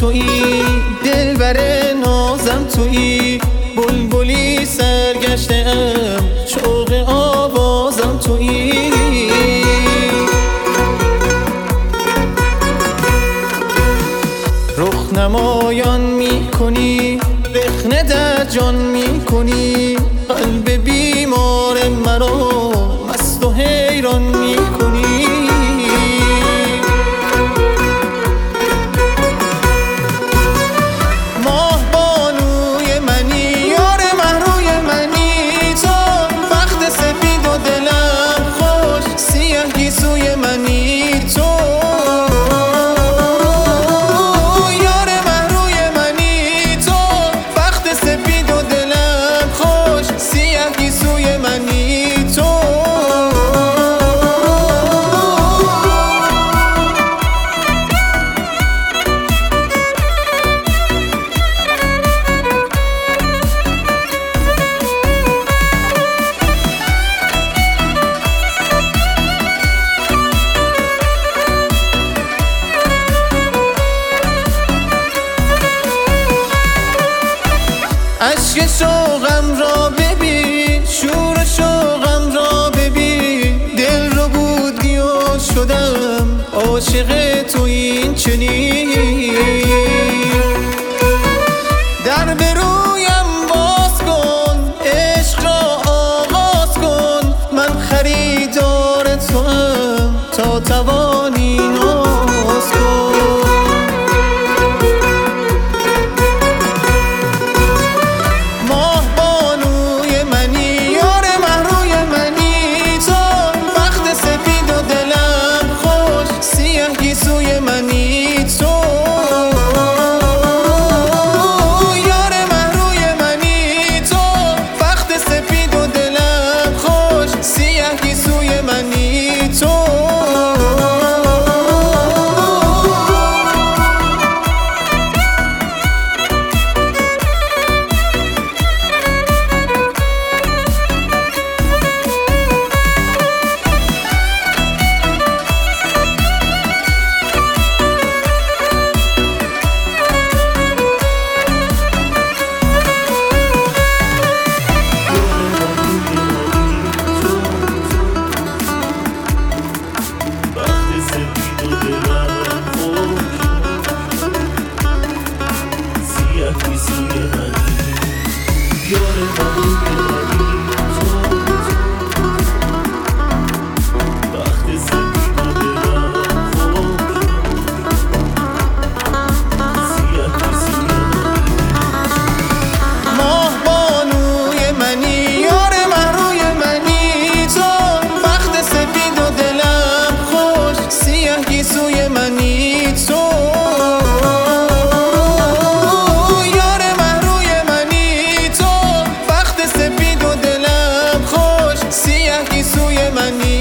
تویی، دلبر نازم تویی، بلبلی سرگشته‌ام شوق آوازم تویی. رخ نمایان میکنی، رخنه در جان میکنی، قلب بیمار مرا مست و حیران میکنی. ماه بانوی منی، یار محروی منی، تو بخت سفید و دلم خوش، سیه گیسوی منی تو. عشق شوقم را ببین، شور شوقم را ببین، دل رو بودی و شدم عاشق تو این چنین. در به رویم باز کن، عشق را آغاز کن، من خریدار توام تا توانی ناز کن. گیسوی منی تو، یار محروی منی تو، بخت سفید و دلم خوش، سیه گیسوی منی تو. گیسوی منی تو، یار محروی منی تو، بخت سفید و دلم خوش، سیه گیسوی منی.